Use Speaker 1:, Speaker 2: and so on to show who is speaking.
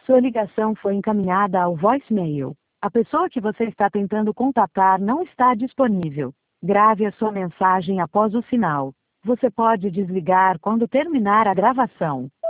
Speaker 1: Sua ligação foi encaminhada ao voicemail. A pessoa que você está tentando contatar não está disponível. Grave a sua mensagem após o sinal. Você pode desligar quando terminar a gravação.